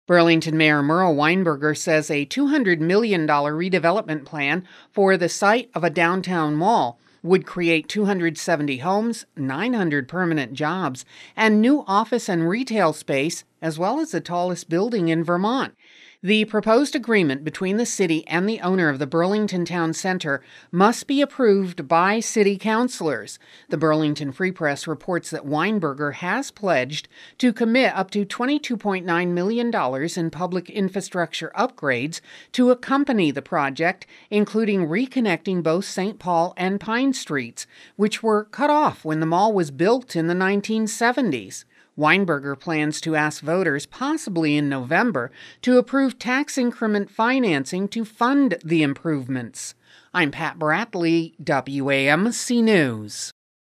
Burlington Mayor Merle Weinberger says a $200 million redevelopment plan for the site of a downtown mall would create 270 homes, 900 permanent jobs, and new office and retail space, as well as the tallest building in Vermont. The proposed agreement between the city and the owner of the Burlington Town Center must be approved by city councilors. The Burlington Free Press reports that Weinberger has pledged to commit up to $22.9 million in public infrastructure upgrades to accompany the project, including reconnecting both St. Paul and Pine Streets, which were cut off when the mall was built in the 1970s. Weinberger plans to ask voters, possibly in November, to approve tax increment financing to fund the improvements. I'm Pat Bradley, WAMC News.